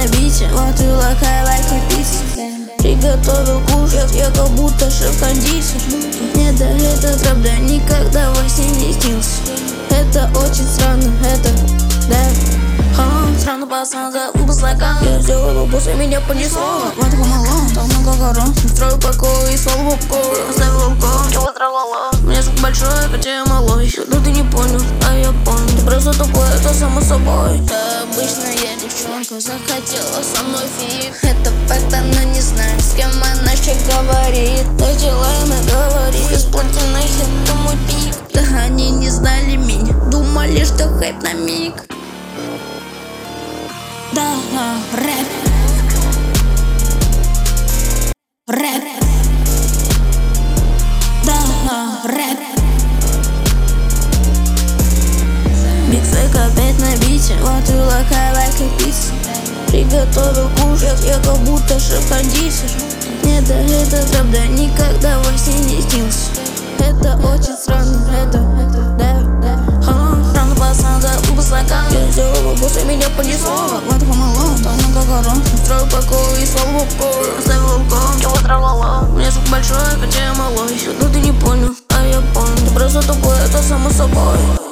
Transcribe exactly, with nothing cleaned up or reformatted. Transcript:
на бите, вот и лакай лайка пицца. Приготовил кушать, я как будто шеф-кондитер. Мне да этот рэп да никогда во сне не снился. Это очень странно, это, да. Ха, странно, пацан, забыл стакан. Я сделал после меня понесло. Вот помало, там много горон. Строю покой и слово попкорн. Оставил алкоголь, его тралала. У меня звук большой, хотя я малой. Ну ты не понял, а я понял. Ты просто тупой, это само собой. Да, обычная девчонка захотела со мной фиг. Это факт, она не знает, с кем она еще говорит. Так делаем и говорит. Из платиной это мой пик. Да они не знали меня, думали, что хайп на миг. Да, рэп. Рэп. Да, рэп. Бигфейк опять на бите, вот и лакай лайка пицца. Приготовил кушать, я как будто шеф-кондитер. Мне да этот рэп да никогда во сне не снился. Это очень странно, это, это, да, да. Ха, странно, пацан, забыл стакан. Я сделал после меня понесло. Вот помало, там много горон. Строю покой и слово попкорн. Оставил алкоголь, его тралала. У меня звук большой, хотя я малой. Ну ты не понял, а я понял. Ты просто тупой, это само собой.